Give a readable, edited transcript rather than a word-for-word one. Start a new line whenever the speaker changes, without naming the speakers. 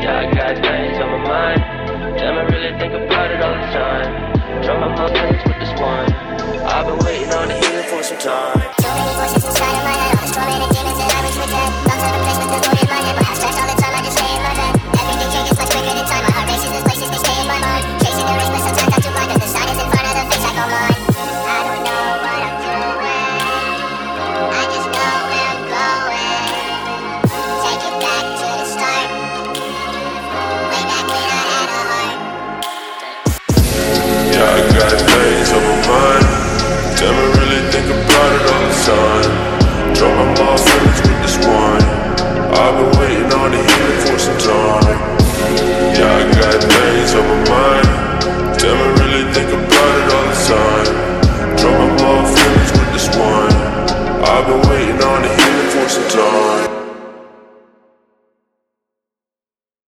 Yeah, I got things on my mind. Damn, I really think about it all the time. Drum my feelings with this one. I've been waiting on the healing for some time.
Too many voices inside of my head, all the tormented demons that I wish were dead. Thoughts of replacement, the void in my head, my abstract all the